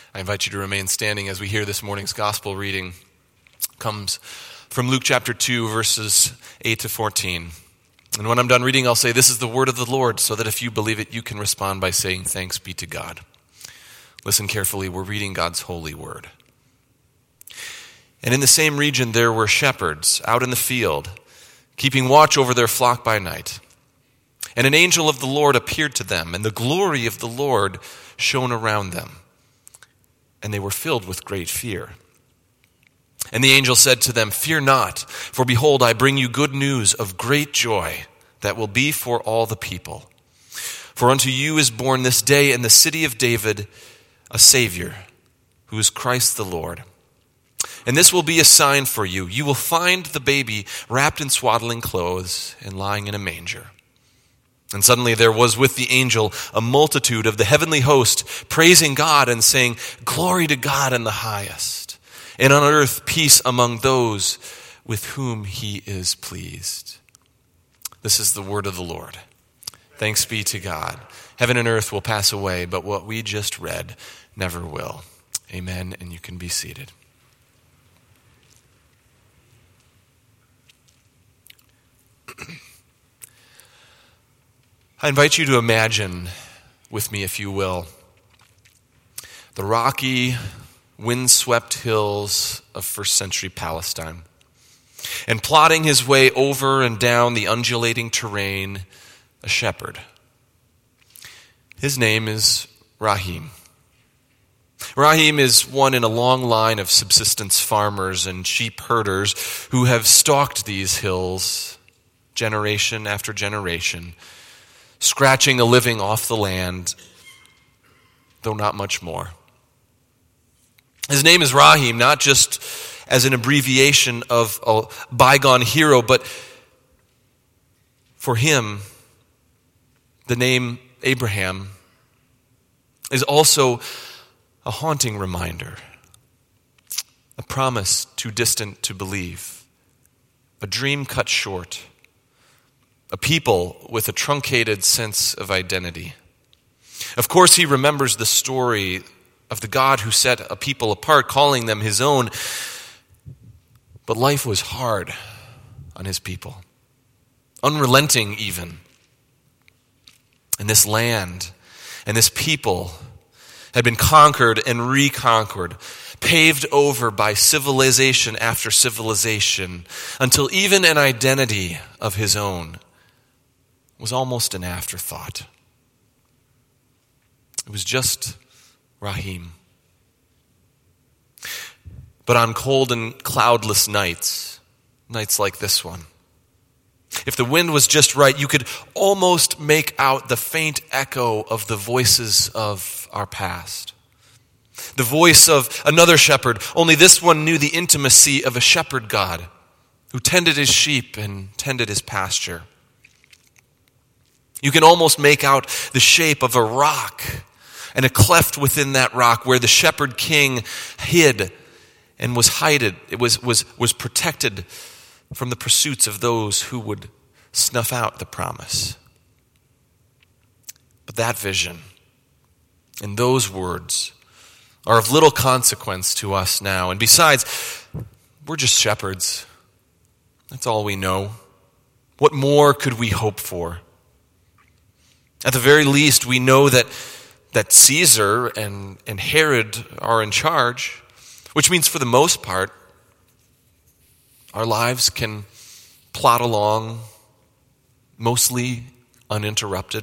I invite you to remain standing as we hear this morning's gospel reading. It comes from Luke chapter 2, verses 8 to 14. And when I'm done reading, I'll say, "This is the word of the Lord," so that if you believe it, you can respond by saying, "Thanks be to God." Listen carefully, we're reading God's holy word. "And in the same region there were shepherds out in the field, keeping watch over their flock by night. And an angel of the Lord appeared to them, and the glory of the Lord shone around them. And they were filled with great fear. And the angel said to them, 'Fear not, for behold, I bring you good news of great joy that will be for all the people. For unto you is born this day in the city of David a Savior, who is Christ the Lord. And this will be a sign for you. You will find the baby wrapped in swaddling clothes and lying in a manger.' And suddenly there was with the angel a multitude of the heavenly host, praising God and saying, 'Glory to God in the highest, and on earth peace among those with whom he is pleased.'" This is the word of the Lord. Thanks be to God. Heaven and earth will pass away, but what we just read never will. Amen, and you can be seated. I invite you to imagine with me, if you will, the rocky, windswept hills of first century Palestine. And plodding his way over and down the undulating terrain, a shepherd. His name is Rahim. Rahim is one in a long line of subsistence farmers and sheep herders who have stalked these hills generation after generation, scratching a living off the land, though not much more. His name is Rahim, not just as an abbreviation of a bygone hero, but for him, the name Abraham is also a haunting reminder, a promise too distant to believe, a dream cut short, a people with a truncated sense of identity. Of course, he remembers the story of the God who set a people apart, calling them his own. But life was hard on his people, unrelenting even. And this land and this people had been conquered and reconquered, paved over by civilization after civilization, until even an identity of his own was almost an afterthought. It was just Rahim. But on cold and cloudless nights like this one, if the wind was just right, you could almost make out the faint echo of the voices of our past. The voice of another shepherd, only this one knew the intimacy of a shepherd God who tended his sheep and tended his pasture. You can almost make out the shape of a rock and a cleft within that rock where the shepherd king hid and was protected from the pursuits of those who would snuff out the promise. But that vision and those words are of little consequence to us now. And besides, we're just shepherds. That's all we know. What more could we hope for? At the very least, we know that Caesar and Herod are in charge, which means for the most part, our lives can plod along mostly uninterrupted.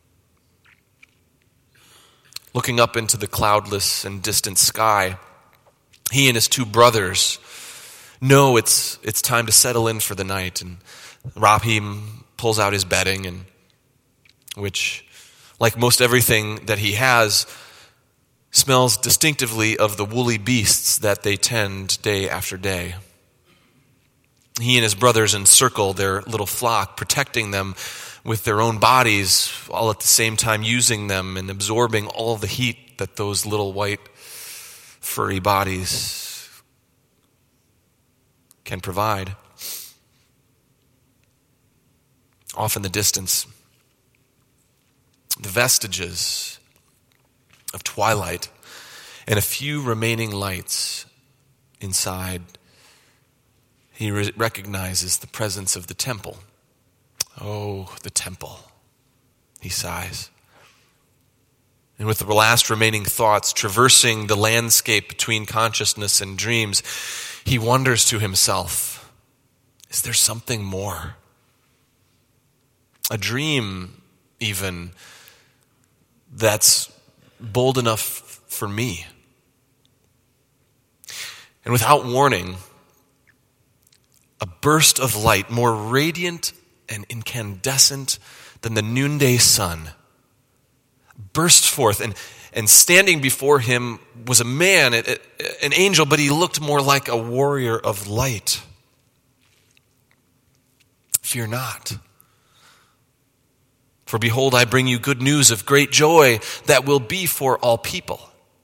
Looking up into the cloudless and distant sky, he and his two brothers know it's time to settle in for the night. And Rahim pulls out his bedding, and which, like most everything that he has, smells distinctively of the woolly beasts that they tend day after day. He and his brothers encircle their little flock, protecting them with their own bodies, all at the same time using them and absorbing all the heat that those little white furry bodies can provide. Off in the distance, the vestiges of twilight and a few remaining lights inside, he recognizes the presence of the temple. Oh, the temple, he sighs. And with the last remaining thoughts traversing the landscape between consciousness and dreams, he wonders to himself, is there something more? A dream, even, that's bold enough for me. And without warning, a burst of light more radiant and incandescent than the noonday sun burst forth, and standing before him was a man, an angel, but he looked more like a warrior of light. Fear not. For behold, I bring you good news of great joy that will be for all people.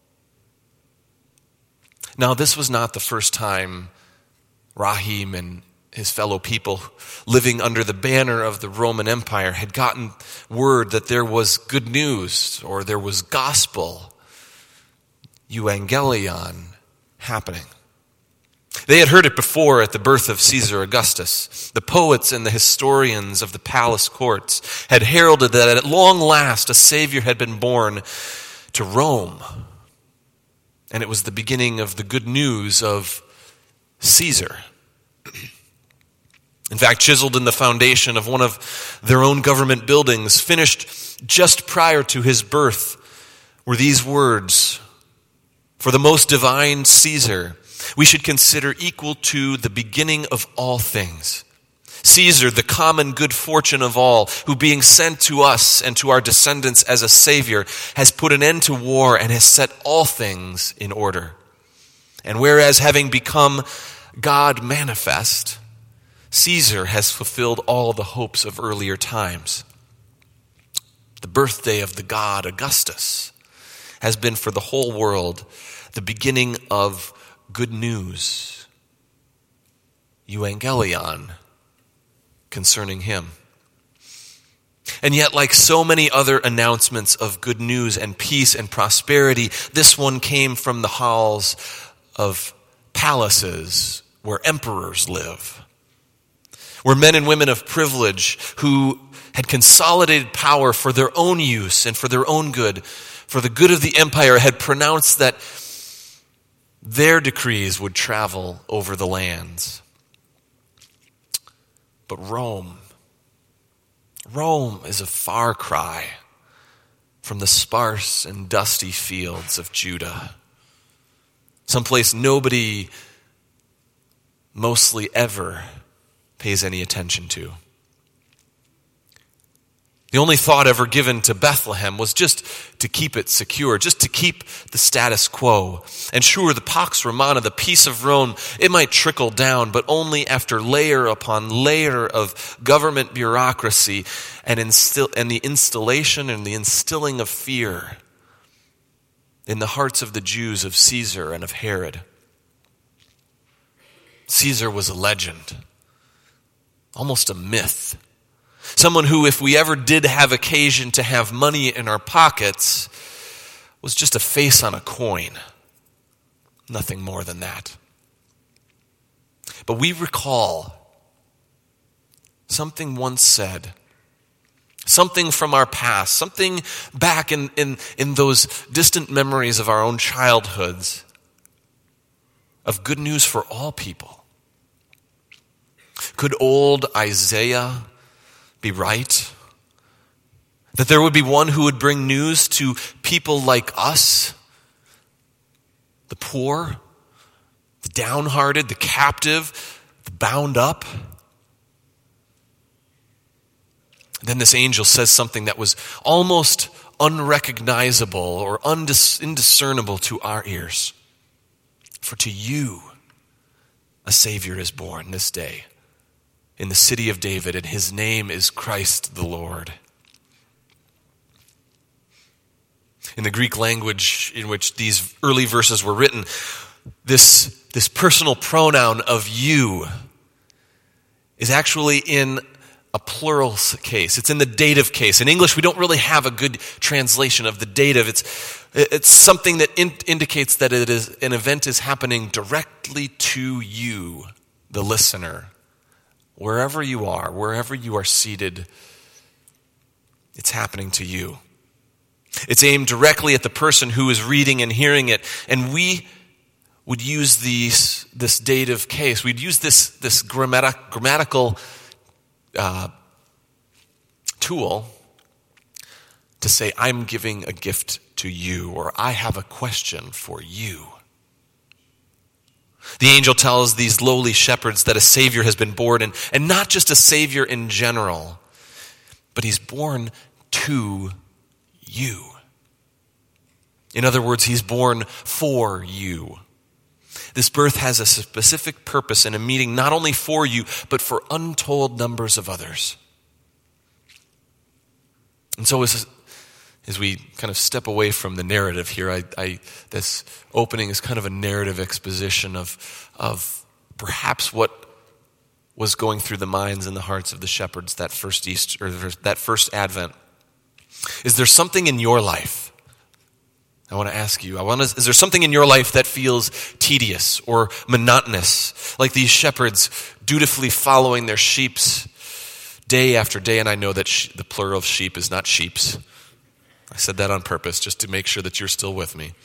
Now, this was not the first time Rahim and his fellow people living under the banner of the Roman Empire had gotten word that there was good news, or there was gospel, euangelion, happening. They had heard it before at the birth of Caesar Augustus. The poets and the historians of the palace courts had heralded that at long last a Savior had been born to Rome. And it was the beginning of the good news of Caesar. In fact, chiseled in the foundation of one of their own government buildings, finished just prior to his birth, were these words: "For the most divine Caesar, we should consider equal to the beginning of all things. Caesar, the common good fortune of all, who being sent to us and to our descendants as a Savior, has put an end to war and has set all things in order. And whereas having become God manifest, Caesar has fulfilled all the hopes of earlier times. The birthday of the god Augustus has been for the whole world the beginning of good news, euangelion, concerning him. And yet, like so many other announcements of good news and peace and prosperity, this one came from the halls of palaces where emperors live, where men and women of privilege who had consolidated power for their own use and for their own good, for the good of the empire, had pronounced that their decrees would travel over the lands. But Rome is a far cry from the sparse and dusty fields of Judah, someplace nobody mostly ever pays any attention to. The only thought ever given to Bethlehem was just to keep it secure, just to keep the status quo. And sure, the Pax Romana, the peace of Rome, it might trickle down, but only after layer upon layer of government bureaucracy and the installation and the instilling of fear in the hearts of the Jews of Caesar and of Herod. Caesar was a legend, almost a myth. Someone who, if we ever did have occasion to have money in our pockets, was just a face on a coin. Nothing more than that. But we recall something once said, something from our past, something back in those distant memories of our own childhoods, of good news for all people. Could old Isaiah be right? That there would be one who would bring news to people like us, the poor, the downhearted, the captive, the bound up. Then this angel says something that was almost unrecognizable or indiscernible to our ears. For to you a Savior is born this day in the city of David, and his name is Christ the Lord. In the Greek language in which these early verses were written, this personal pronoun of you is actually in a plural case. It's in the dative case. In English, we don't really have a good translation of the dative. It's something that indicates that an event is happening directly to you, the listener. Wherever you are seated, it's happening to you. It's aimed directly at the person who is reading and hearing it. And we would use this dative case. We'd use this grammatical tool to say, I'm giving a gift to you, or I have a question for you. The angel tells these lowly shepherds that a Savior has been born, and not just a Savior in general, but he's born to you. In other words, he's born for you. This birth has a specific purpose and a meaning not only for you, but for untold numbers of others. And so as we kind of step away from the narrative here, this opening is kind of a narrative exposition of perhaps what was going through the minds and the hearts of the shepherds that first Easter, or that first Advent. Is there something in your life? I want to ask you, is there something in your life that feels tedious or monotonous, like these shepherds dutifully following their sheeps day after day? And I know that the plural of sheep is not sheeps. I said that on purpose just to make sure that you're still with me.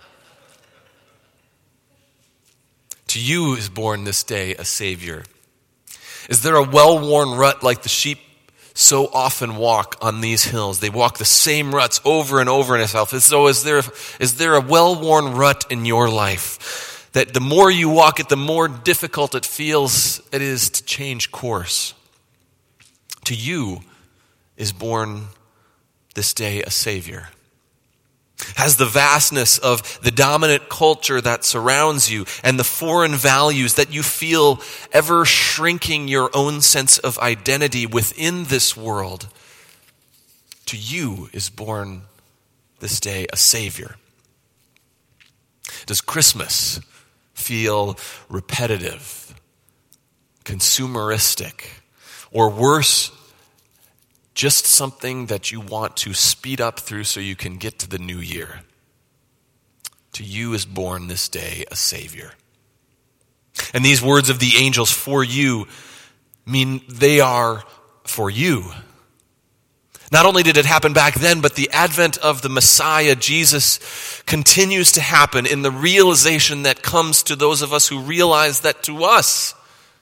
To you is born this day a Savior. Is there a well-worn rut like the sheep so often walk on these hills? They walk the same ruts over and over in itself. So is there a well-worn rut in your life that the more you walk it, the more difficult it is to change course? To you is born this day a Savior. Has the vastness of the dominant culture that surrounds you and the foreign values that you feel ever shrinking your own sense of identity within this world, to you is born this day a Savior. Does Christmas feel repetitive, consumeristic, or worse, just something that you want to speed up through so you can get to the new year? To you is born this day a Savior. And these words of the angels for you mean they are for you. Not only did it happen back then, but the advent of the Messiah, Jesus, continues to happen in the realization that comes to those of us who realize that to us,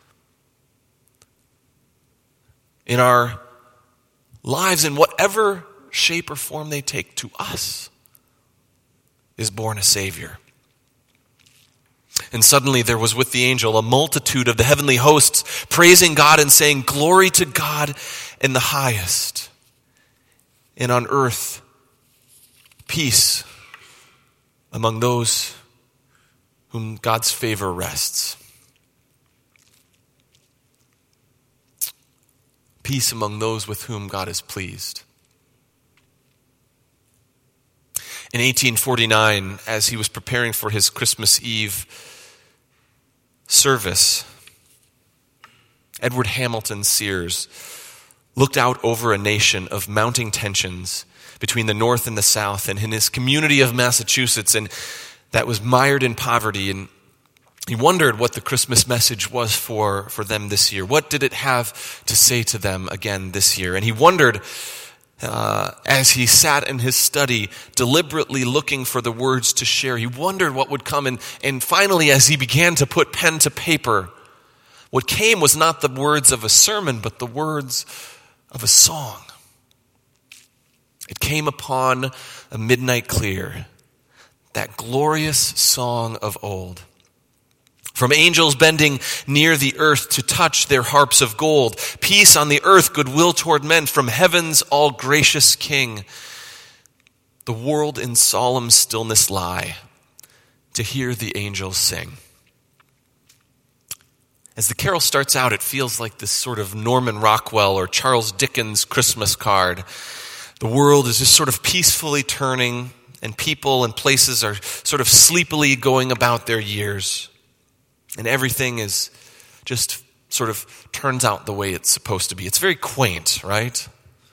in our lives, in whatever shape or form they take, to us is born a Savior. And suddenly there was with the angel a multitude of the heavenly hosts praising God and saying, "Glory to God in the highest, and on earth peace among those whom God's favor rests." Peace among those with whom God is pleased. In 1849, as he was preparing for his Christmas Eve service, Edward Hamilton Sears looked out over a nation of mounting tensions between the North and the South, and in his community of Massachusetts, and that was mired in poverty. And he wondered what the Christmas message was for them this year. What did it have to say to them again this year? And he wondered, as he sat in his study, deliberately looking for the words to share, he wondered what would come. And finally, as he began to put pen to paper, what came was not the words of a sermon, but the words of a song. It came upon a midnight clear, that glorious song of old. From angels bending near the earth to touch their harps of gold, peace on the earth, goodwill toward men, from heaven's all gracious King. The world in solemn stillness lie, to hear the angels sing. As the carol starts out, it feels like this sort of Norman Rockwell or Charles Dickens Christmas card. The world is just sort of peacefully turning, and people and places are sort of sleepily going about their years. And everything is just sort of turns out the way it's supposed to be. It's very quaint, right?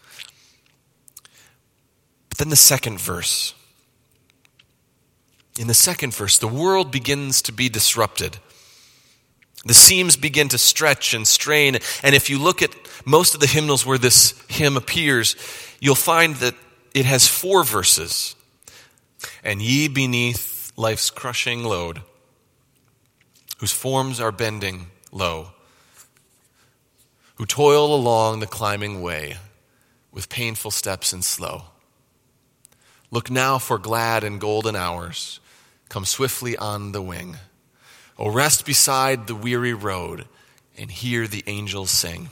But then the second verse. In the second verse, the world begins to be disrupted. The seams begin to stretch and strain, and if you look at most of the hymnals where this hymn appears, you'll find that it has 4 verses. And ye beneath life's crushing load, whose forms are bending low, who toil along the climbing way with painful steps and slow. Look now for glad and golden hours come swiftly on the wing. O rest beside the weary road and hear the angels sing.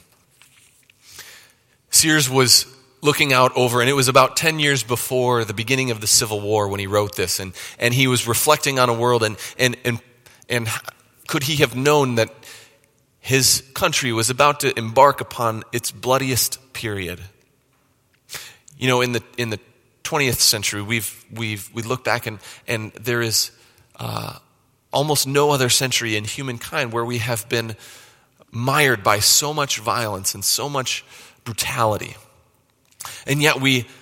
Sears was looking out over, and it was about 10 years before the beginning of the Civil War when he wrote this, and he was reflecting on a world, and could he have known that his country was about to embark upon its bloodiest period? You know, in the 20th century, we look back and there is almost no other century in humankind where we have been mired by so much violence and so much brutality. And yet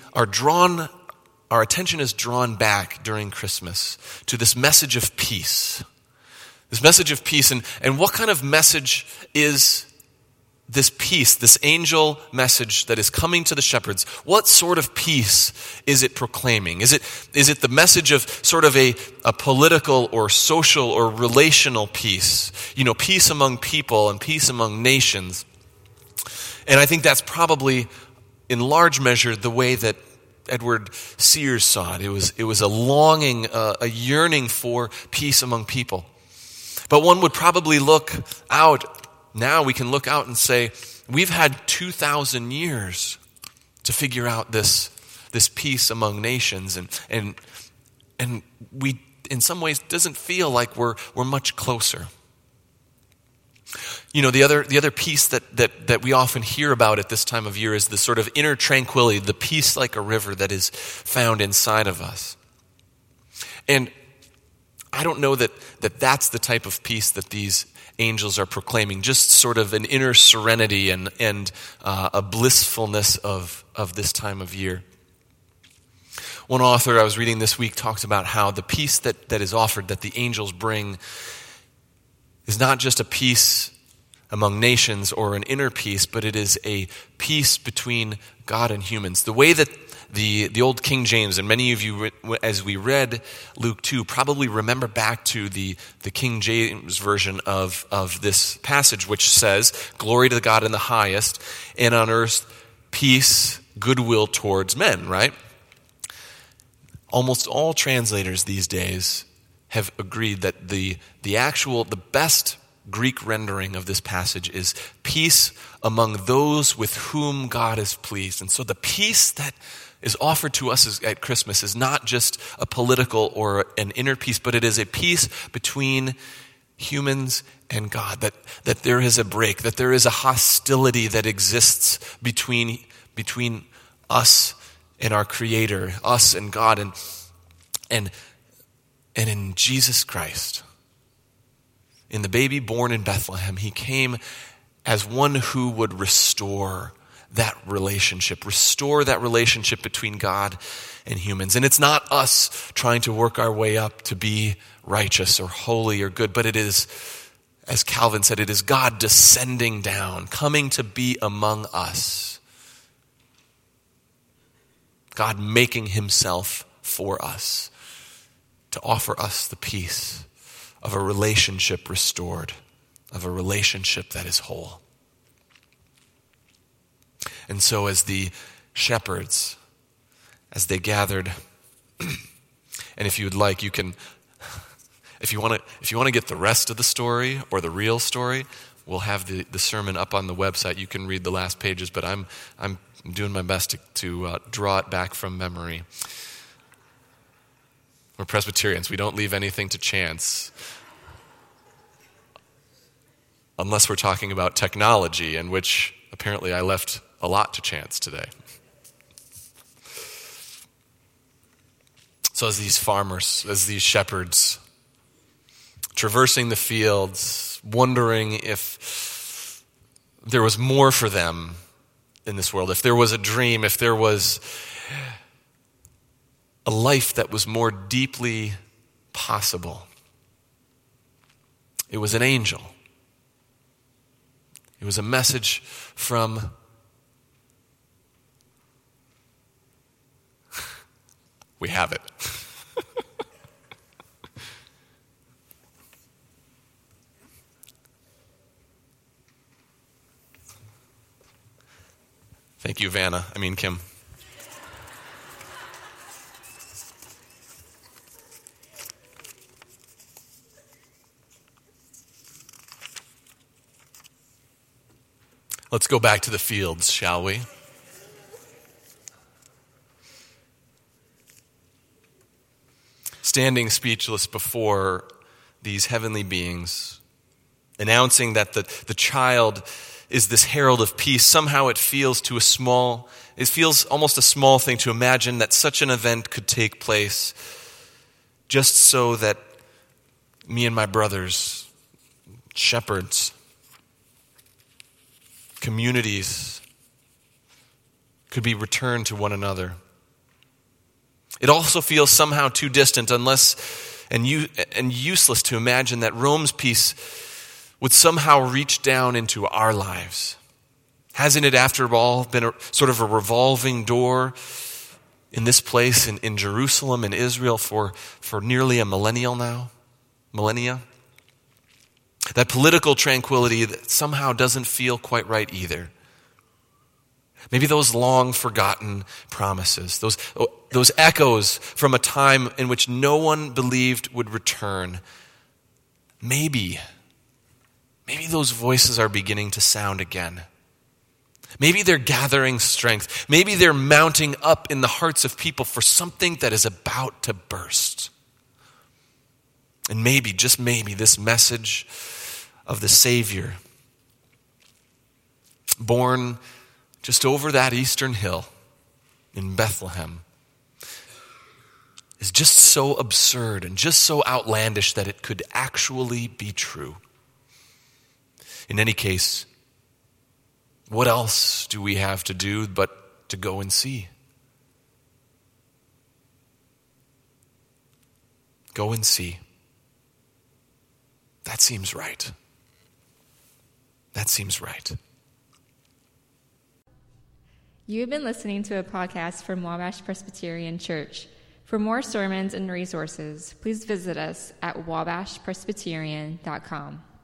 our attention is drawn back during Christmas to this message of peace. This message of peace, and what kind of message is this peace, this angel message that is coming to the shepherds? What sort of peace is it proclaiming? Is it the message of sort of a political or social or relational peace? You know, peace among people and peace among nations. And I think that's probably, in large measure, the way that Edward Sears saw it. It was a longing, a yearning for peace among people. But one would probably look out. Now we can look out and say, we've had 2,000 years to figure out this peace among nations, and we, in some ways, doesn't feel like we're much closer. You know, the other peace that we often hear about at this time of year is the sort of inner tranquility, the peace like a river that is found inside of us. And I don't know that that's the type of peace that these angels are proclaiming, just sort of an inner serenity and a blissfulness of this time of year. One author I was reading this week talks about how the peace that is offered, that the angels bring, is not just a peace among nations or an inner peace, but it is a peace between God and humans. The way that the old King James, and many of you, as we read Luke 2, probably remember back to the King James version of this passage, which says, "Glory to God in the highest, and on earth peace, goodwill towards men," right? Almost all translators these days have agreed that the best Greek rendering of this passage is peace among those with whom God is pleased. And so the peace that is offered to us at Christmas is not just a political or an inner peace, but it is a peace between humans and God, that there is a break, that there is a hostility that exists between us and our Creator, us and God, and in Jesus Christ. In the baby born in Bethlehem, he came as one who would restore that relationship between God and humans. And it's not us trying to work our way up to be righteous or holy or good, but it is, as Calvin said, it is God descending down, coming to be among us. God making himself for us to offer us the peace of a relationship restored, of a relationship that is whole. And so as the shepherds, as they gathered, and if you would like, you can, if you want to get the rest of the story or the real story, we'll have the sermon up on the website. You can read the last pages, but I'm doing my best to draw it back from memory. We're Presbyterians. We don't leave anything to chance. Unless we're talking about technology, in which apparently I left a lot to chance today. So as these farmers, as these shepherds, traversing the fields, wondering if there was more for them in this world, if there was a dream, if there was a life that was more deeply possible, it was an angel. It was a message from we have it. Thank you, Kim. Let's go back to the fields, shall we? Standing speechless before these heavenly beings, announcing that the child is this herald of peace, somehow it feels almost a small thing to imagine that such an event could take place just so that me and my brothers, shepherds, communities could be returned to one another. It also feels somehow too distant and useless to imagine that Rome's peace would somehow reach down into our lives. Hasn't it, after all, been sort of a revolving door in this place in Jerusalem and Israel for nearly a millennia? That political tranquility that somehow doesn't feel quite right either. Maybe those long-forgotten promises, those echoes from a time in which no one believed would return. Maybe those voices are beginning to sound again. Maybe they're gathering strength. Maybe they're mounting up in the hearts of people for something that is about to burst. And maybe, just maybe, this message of the Savior, born just over that eastern hill in Bethlehem, is just so absurd and just so outlandish that it could actually be true. In any case, what else do we have to do but to go and see? Go and see. That seems right. That seems right. You have been listening to a podcast from Wabash Presbyterian Church. For more sermons and resources, please visit us at wabashpresbyterian.com.